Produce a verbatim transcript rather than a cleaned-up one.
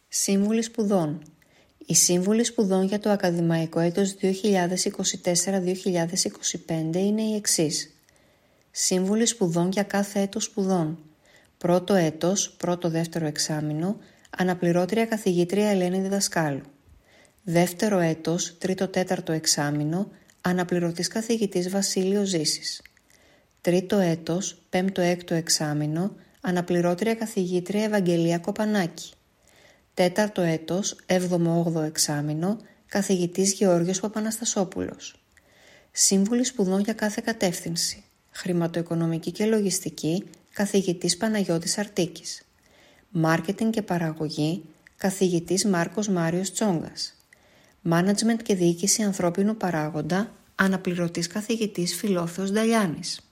Σύμβουλοι σπουδών. Οι σύμβουλοι σπουδών για το ακαδημαϊκό έτος δύο χιλιάδες είκοσι τέσσερα δύο χιλιάδες είκοσι πέντε είναι οι εξής. Σύμβουλοι σπουδών για κάθε έτος σπουδών. Πρώτο έτος, πρώτο-δεύτερο εξάμηνο, αναπληρώτρια καθηγήτρια Ελένη Διδασκάλου. Δεύτερο έτος, τρίτο-τέταρτο εξάμηνο, αναπληρωτής καθηγητής Βασίλειος Ζήσης. Τρίτο έτος, πέμπτο-έκτο εξάμηνο, αναπληρώτρια καθηγήτρια Ευαγγελία Κοπανάκη. Τέταρτο έτος, έβδομο-όγδοο εξάμηνο, καθηγητής Γεώργιος Παπαναστασόπουλος. Σύμβουλοι σπουδών για κάθε κατεύθυνση. Χρηματοοικονομική και λογιστική, καθηγητής Παναγιώτης Αρτίκης. Μάρκετινγκ και παραγωγή, καθηγητής Μάρκος Μάριος Τσόγκας. Μάνατζμεντ και διοίκηση ανθρώπινου παράγοντα, αναπληρωτής καθηγητής Φιλόθεος Νταλιάνης.